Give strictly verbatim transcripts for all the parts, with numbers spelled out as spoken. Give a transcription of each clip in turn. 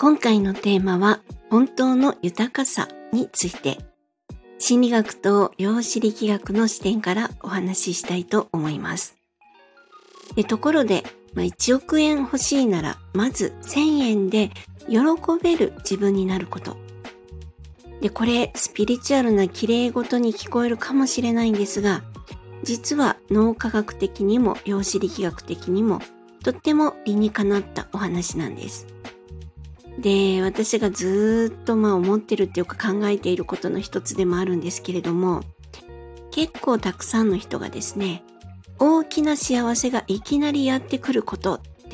今回のテーマは本当の豊かさについて、心理学と量子力学の視点からお話ししたいと思います。でところで、まあ、いちおくえん欲しいならまずせんえんで喜べる自分になること。でこれスピリチュアルな綺麗事に聞こえるかもしれないんですが、実は脳科学的にも量子力学的にもとっても理にかなったお話なんです。で、私がずーっとまあ思ってるっていうか考えていることの一つでもあるんですけれども、結構たくさんの人がですね、大きな幸せがいきなりやってくることって、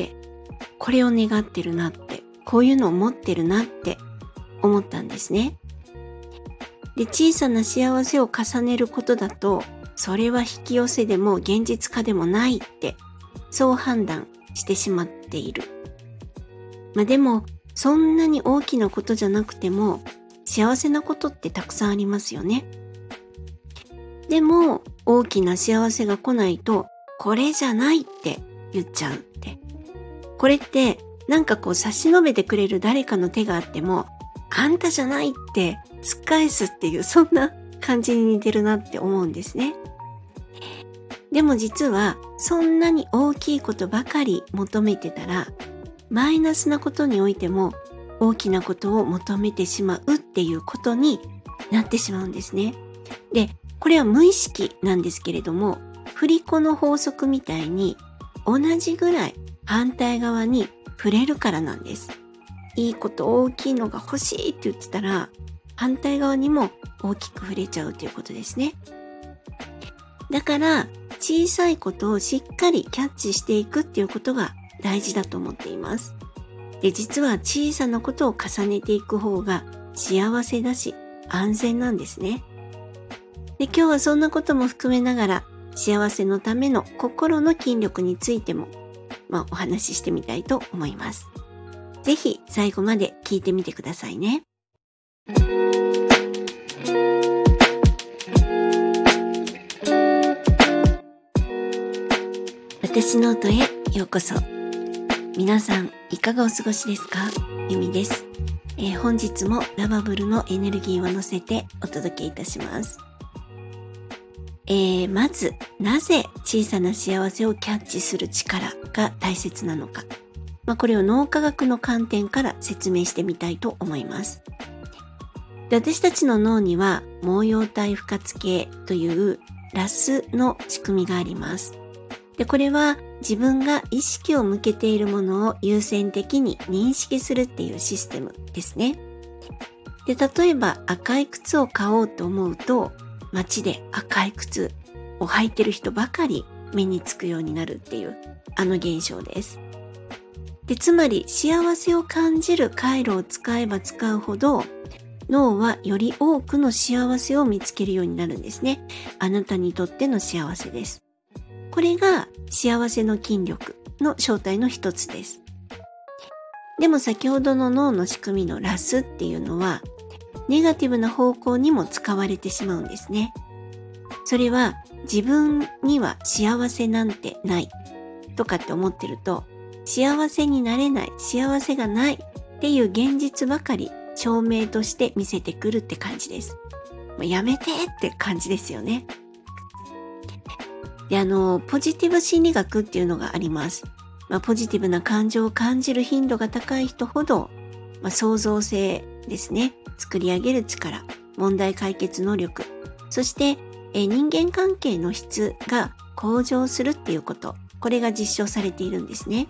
これを願ってるなって、こういうのを持ってるなって思ったんですね。で、小さな幸せを重ねることだと、それは引き寄せでも現実化でもないって、そう判断してしまっている。まあでも、そんなに大きなことじゃなくても、幸せなことってたくさんありますよね。でも、大きな幸せが来ないと、これじゃないって言っちゃうって。これって、なんかこう差し伸べてくれる誰かの手があっても、あんたじゃないって突っ返すっていう、そんな感じに似てるなって思うんですね。でも実は、そんなに大きいことばかり求めてたら、マイナスなことにおいても大きなことを求めてしまうっていうことになってしまうんですね。で、これは無意識なんですけれども、振り子の法則みたいに同じぐらい反対側に触れるからなんです。いいこと大きいのが欲しいって言ってたら、反対側にも大きく触れちゃうということですね。だから小さいことをしっかりキャッチしていくっていうことが大事だと思っています。で、実は小さなことを重ねていく方が幸せだし安全なんですね。で、今日はそんなことも含めながら幸せのための心の筋力についても、まあ、お話ししてみたいと思います。ぜひ最後まで聞いてみてくださいね。私ノートへようこそ。皆さんいかがお過ごしですか？ゆみです、えー、本日もラバブルのエネルギーを乗せてお届けいたします。えー、まずなぜ小さな幸せをキャッチする力が大切なのか、まあ、これを脳科学の観点から説明してみたいと思います。で、私たちの脳には毛様体不活系というラスの仕組みがあります。で、これは自分が意識を向けているものを優先的に認識するっていうシステムですね。で、例えば赤い靴を買おうと思うと、街で赤い靴を履いてる人ばかり目につくようになるっていうあの現象です。で、つまり幸せを感じる回路を使えば使うほど、脳はより多くの幸せを見つけるようになるんですね。あなたにとっての幸せです。これが幸せの筋力の正体の一つです。でも先ほどの脳の仕組みのラスっていうのは、ネガティブな方向にも使われてしまうんですね。それは自分には幸せなんてないとかって思ってると、幸せになれない、幸せがないっていう現実ばかり証明として見せてくるって感じです。もうやめてって感じですよね。で、あの、ポジティブ心理学っていうのがあります。まあ、ポジティブな感情を感じる頻度が高い人ほど、まあ、創造性ですね、作り上げる力、問題解決能力、そしてえ人間関係の質が向上するっていうこと、これが実証されているんですね。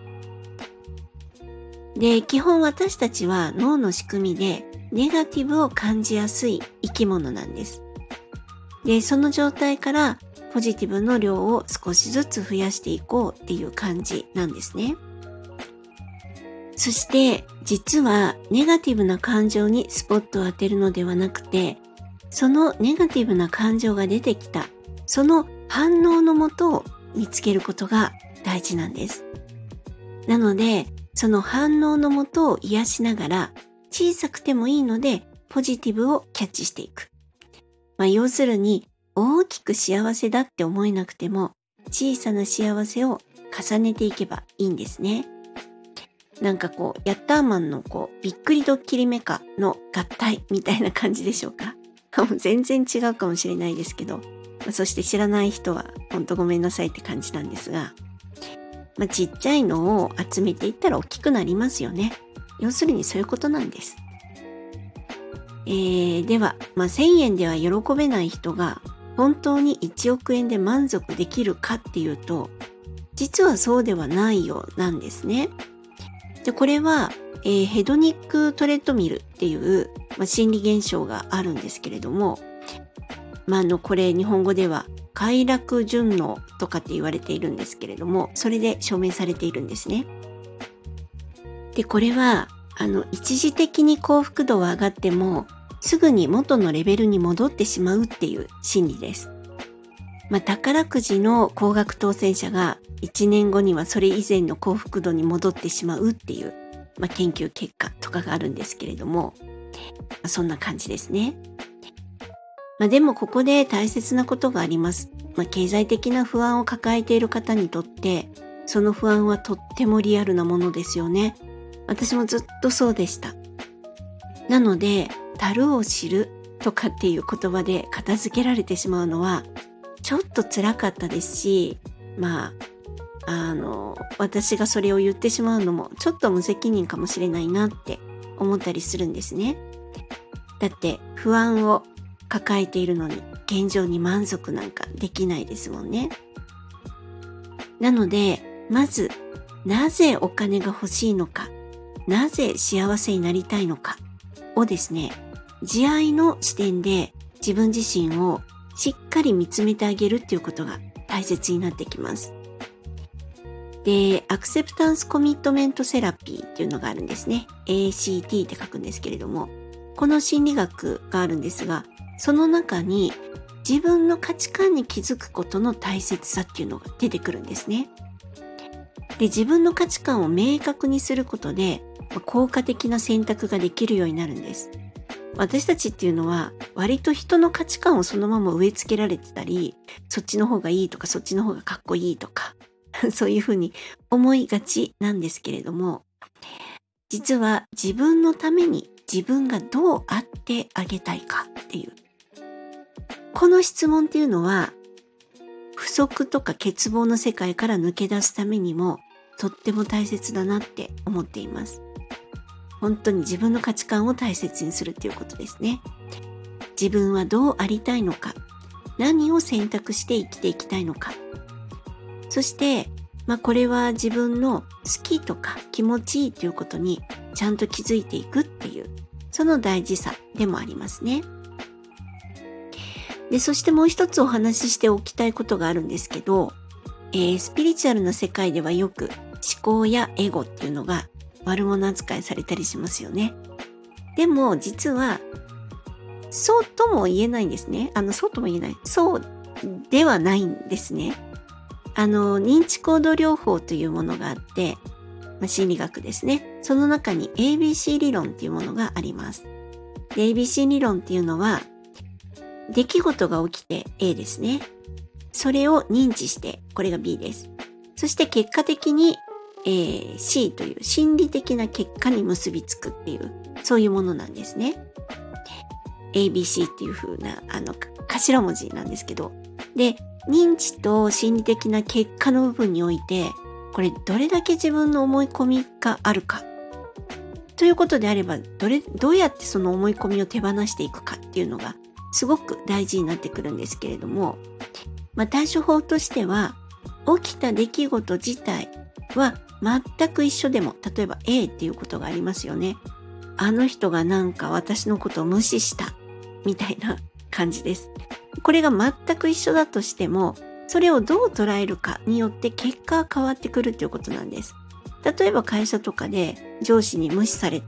で、基本私たちは脳の仕組みでネガティブを感じやすい生き物なんです。で、その状態からポジティブの量を少しずつ増やしていこうっていう感じなんですね。そして実はネガティブな感情にスポットを当てるのではなくて、そのネガティブな感情が出てきたその反応のもとを見つけることが大事なんです。なのでその反応のもとを癒しながら、小さくてもいいのでポジティブをキャッチしていく。まあ、要するに大きく幸せだって思えなくても、小さな幸せを重ねていけばいいんですね。 なんかこう、ヤッターマンのこう、びっくりドッキリメカの合体みたいな感じでしょうか。全然違うかもしれないですけど、そして知らない人はほんとごめんなさいって感じなんですが、まあ、ちっちゃいのを集めていったら大きくなりますよね。要するにそういうことなんです。えー、では、まあ、せんえんでは喜べない人が本当にいちおくえんで満足できるかっていうと、実はそうではないようなんですね。で、これは、えー、ヘドニックトレッドミルっていう、まあ、心理現象があるんですけれども、まあ、あの、これ日本語では快楽順応とかって言われているんですけれども、それで証明されているんですね。で、これは、あの、一時的に幸福度は上がっても、すぐに元のレベルに戻ってしまうっていう心理です。まあ、宝くじの高額当選者がいちねんごにはそれ以前の幸福度に戻ってしまうっていう、まあ、研究結果とかがあるんですけれども、まあ、そんな感じですね。まあ、でもここで大切なことがあります。まあ、経済的な不安を抱えている方にとって、その不安はとってもリアルなものですよね。私もずっとそうでした。なので、足を知るとかっていう言葉で片付けられてしまうのは、ちょっと辛かったですし、まあ、あの、私がそれを言ってしまうのもちょっと無責任かもしれないなって思ったりするんですね。だって不安を抱えているのに現状に満足なんかできないですもんね。なので、まず、なぜお金が欲しいのか、なぜ幸せになりたいのかをですね、慈愛の視点で自分自身をしっかり見つめてあげるっていうことが大切になってきます。で、アクセプタンスコミットメントセラピーっていうのがあるんですね。エーシーティー って書くんですけれども、この心理学があるんですが、その中に自分の価値観に気づくことの大切さっていうのが出てくるんですね。で、自分の価値観を明確にすることで、効果的な選択ができるようになるんです。私たちっていうのは割と人の価値観をそのまま植え付けられてたり、そっちの方がいいとかそっちの方がかっこいいとかそういうふうに思いがちなんですけれども、実は自分のために自分がどうあってあげたいかっていうこの質問っていうのは不足とか欠乏の世界から抜け出すためにもとっても大切だなって思っています。本当に自分の価値観を大切にするっていうことですね。自分はどうありたいのか、何を選択して生きていきたいのか。そして、まあこれは自分の好きとか気持ちいいということにちゃんと気づいていくっていう、その大事さでもありますね。で、そしてもう一つお話ししておきたいことがあるんですけど、えー、スピリチュアルな世界ではよく思考やエゴっていうのが悪者扱いされたりしますよね。でも実はそうとも言えないんですね。あのそうとも言えない。そうではないんですね。あの認知行動療法というものがあって、まあ、心理学ですね。その中に エービーシー 理論っていうものがあります。で エービーシー 理論っていうのは出来事が起きて A ですね。それを認知してこれが ビー です。そして結果的にえー、C という心理的な結果に結びつくっていうそういうものなんですね。エービーシー っていう風なあの頭文字なんですけど、で認知と心理的な結果の部分においてこれどれだけ自分の思い込みがあるかということであればどれどうやってその思い込みを手放していくかっていうのがすごく大事になってくるんですけれども、まあ、対処法としては起きた出来事自体は全く一緒でも、例えば A っていうことがありますよね。あの人がなんか私のことを無視したみたいな感じです。これが全く一緒だとしても、それをどう捉えるかによって結果が変わってくるということなんです。例えば会社とかで上司に無視された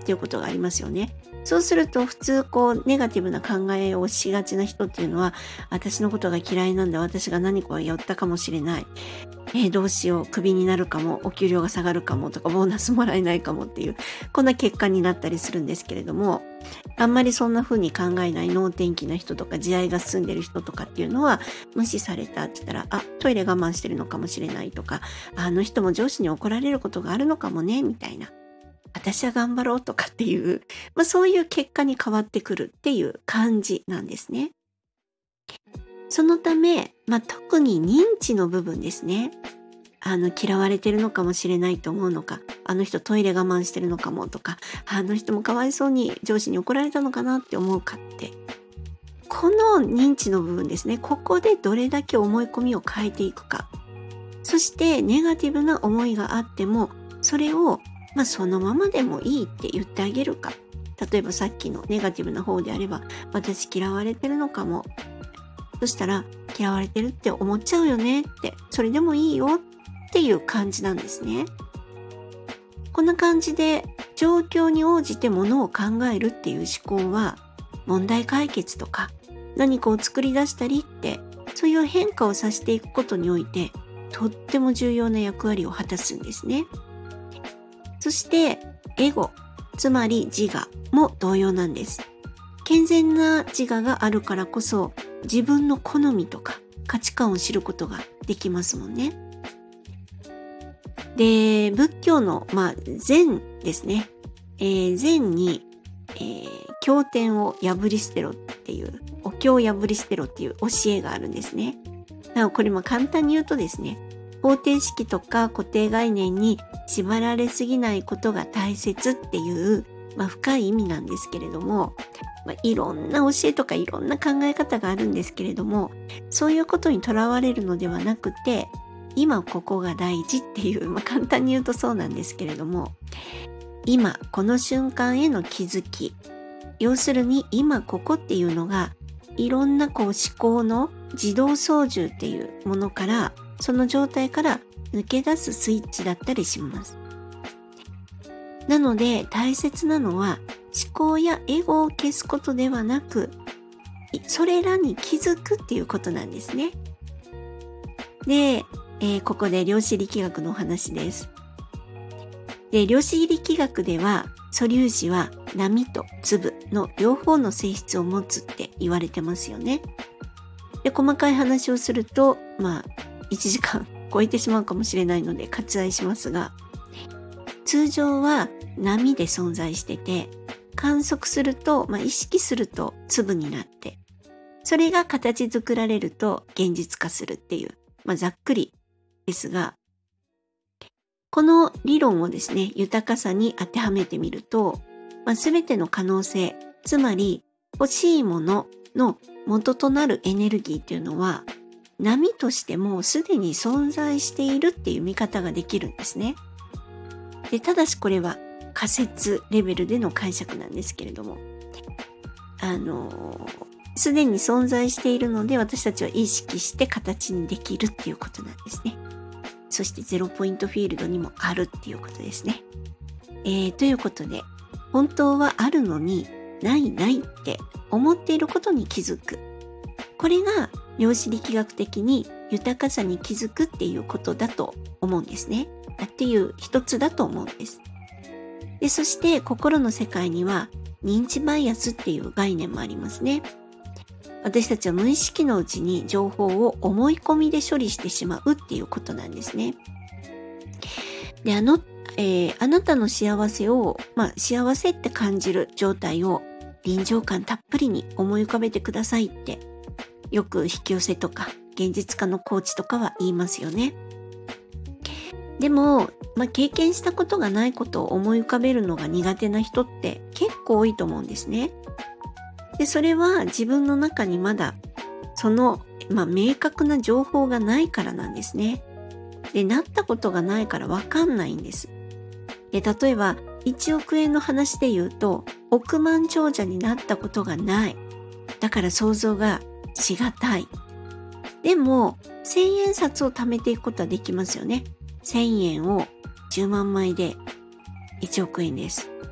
っていうことがありますよね。そうすると普通こうネガティブな考えをしがちな人っていうのは、私のことが嫌いなんだ、私が何かをやったかもしれない、えー、どうしよう、クビになるかも、お給料が下がるかもとか、ボーナスもらえないかもっていう、こんな結果になったりするんですけれども、あんまりそんな風に考えない能天気な人とか、地合いが進んでる人とかっていうのは、無視されたって言ったら、あ、トイレ我慢してるのかもしれないとか、あの人も上司に怒られることがあるのかもね、みたいな。私は頑張ろうとかっていう、まあそういう結果に変わってくるっていう感じなんですね。そのため、まあ特に認知の部分ですね。あの嫌われてるのかもしれないと思うのか、あの人トイレ我慢してるのかもとか、あの人もかわいそうに上司に怒られたのかなって思うかって、この認知の部分ですね。ここでどれだけ思い込みを変えていくか。そしてネガティブな思いがあっても、それをまあそのままでもいいって言ってあげるか。例えばさっきのネガティブな方であれば、私嫌われてるのかも。そしたら、嫌われてるって思っちゃうよねって、それでもいいよっていう感じなんですね。こんな感じで状況に応じてものを考えるっていう思考は、問題解決とか何かを作り出したりって、そういう変化をさせていくことにおいて、とっても重要な役割を果たすんですね。そしてエゴ、つまり自我も同様なんです。健全な自我があるからこそ、自分の好みとか価値観を知ることができますもんね。で、仏教の、まあ、禅ですね。えー、禅に、えー、経典を破り捨てろっていう、お経を破り捨てろっていう教えがあるんですね。だからこれも簡単に言うとですね、方程式とか固定概念に縛られすぎないことが大切っていう、まあ、深い意味なんですけれども、まあ、いろんな教えとかいろんな考え方があるんですけれども、そういうことにとらわれるのではなくて、今ここが大事っていう、まあ、簡単に言うとそうなんですけれども、今この瞬間への気づき、要するに今ここっていうのが、いろんなこう思考の自動操縦っていうものから、その状態から抜け出すスイッチだったりします。なので大切なのは思考やエゴを消すことではなく、それらに気づくっていうことなんですね。で、えー、ここで量子力学のお話です。で、量子力学では素粒子は波と粒の両方の性質を持つって言われてますよね。で、細かい話をすると、まあいちじかん超えてしまうかもしれないので割愛しますが、通常は波で存在してて、観測すると、まあ、意識すると粒になって、それが形作られると現実化するっていう、まあ、ざっくりですが、この理論をですね、豊かさに当てはめてみると、まあ、全ての可能性、つまり欲しいものの元となるエネルギーっていうのは、波としてもすでに存在しているっていう見方ができるんですね。で、ただしこれは仮説レベルでの解釈なんですけれども、あのすでに存在しているので私たちは意識して形にできるっていうことなんですね。そしてゼロポイントフィールドにもあるっていうことですね。えー、ということで、本当はあるのにないないって思っていることに気づく。これが量子力学的に豊かさに気づくっていうことだと思うんですね。っていう一つだと思うんです。で、そして心の世界には認知バイアスっていう概念もありますね。私たちは無意識のうちに情報を思い込みで処理してしまうっていうことなんですね。で、あの、えー、あなたの幸せを、まあ幸せって感じる状態を臨場感たっぷりに思い浮かべてくださいってよく引き寄せとか現実化のコーチとかは言いますよね。でも、まあ、経験したことがないことを思い浮かべるのが苦手な人って結構多いと思うんですね。で、それは自分の中にまだその、まあ、明確な情報がないからなんですね。で、なったことがないからわかんないんです。で、例えばいちおくえんの話で言うと、億万長者になったことがない。だから想像がしがたい。でも、千円札を貯めていくことはできますよね。千円をじゅうまんまいでいちおくえんです。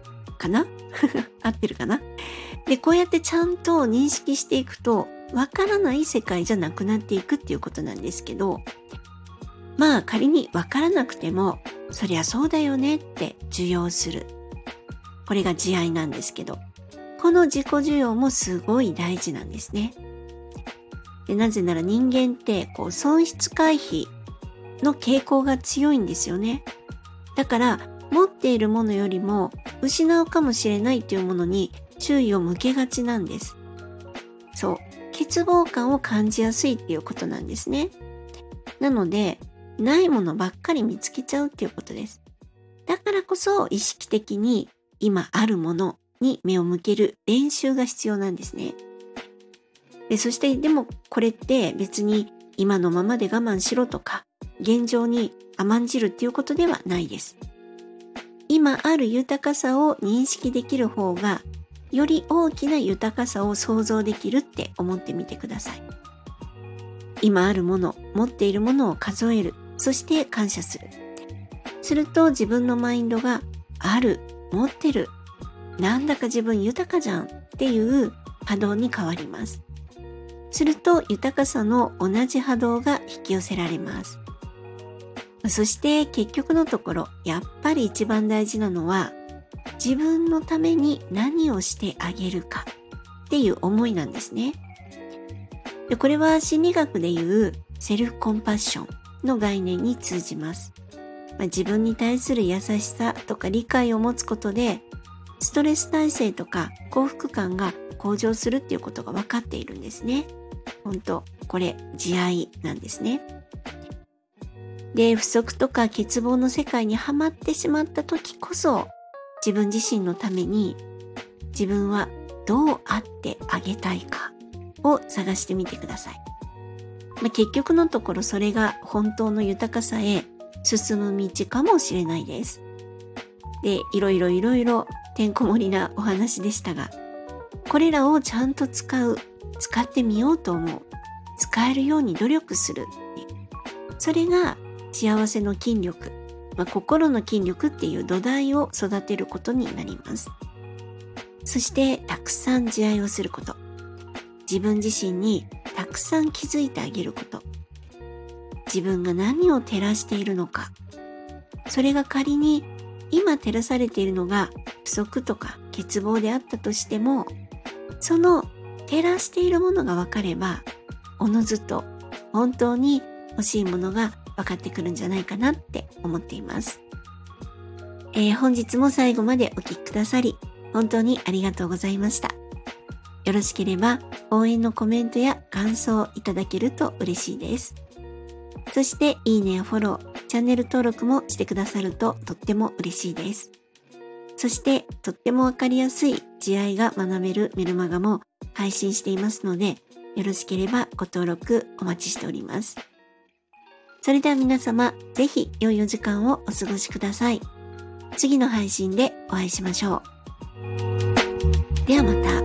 かな合ってるかな。で、こうやってちゃんと認識していくと、わからない世界じゃなくなっていくっていうことなんですけど、まあ仮にわからなくても、そりゃそうだよねって受容する。これが慈愛なんですけど、この自己受容もすごい大事なんですね。で、なぜなら人間ってこう損失回避の傾向が強いんですよね。だから持っているものよりも失うかもしれないというものに注意を向けがちなんです。そう、欠乏感を感じやすいっていうことなんですね。なので、ないものばっかり見つけちゃうっていうことです。だからこそ意識的に今あるものに目を向ける練習が必要なんですね。で、そしてでもこれって別に今のままで我慢しろとか現状に甘んじるっていうことではないです。今ある豊かさを認識できる方がより大きな豊かさを想像できるって思ってみてください。今あるもの、持っているものを数える、そして感謝する。すると自分のマインドがある、持ってる、なんだか自分豊かじゃんっていう波動に変わります。すると豊かさの同じ波動が引き寄せられます。そして結局のところ、やっぱり一番大事なのは自分のために何をしてあげるかっていう思いなんですね。で、これは心理学でいうセルフコンパッションの概念に通じます。まあ、自分に対する優しさとか理解を持つことでストレス耐性とか幸福感が向上するっていうことが分かっているんですね。本当、これ慈愛なんですね。で、不足とか欠乏の世界にはまってしまった時こそ自分自身のために自分はどうあってあげたいかを探してみてください。まあ、結局のところそれが本当の豊かさへ進む道かもしれないです。で、いろいろいろいろてんこ盛りなお話でしたが、これらをちゃんと使う、使ってみようと思う、使えるように努力する。それが幸せの筋力、まあ、心の筋力っていう土台を育てることになります。そしてたくさん慈愛をすること。自分自身にたくさん気づいてあげること。自分が何を照らしているのか。それが仮に今照らされているのが不足とか欠乏であったとしても、その照らしているものが分かれば、おのずと本当に欲しいものが分かってくるんじゃないかなって思っています。えー、本日も最後までお聞きくださり、本当にありがとうございました。よろしければ応援のコメントや感想をいただけると嬉しいです。そしていいねやフォロー、チャンネル登録もしてくださるととっても嬉しいです。そしてとってもわかりやすい慈愛が学べるメルマガも配信していますので、よろしければご登録お待ちしております。それでは皆様、ぜひ良いお時間をお過ごしください。次の配信でお会いしましょう。ではまた。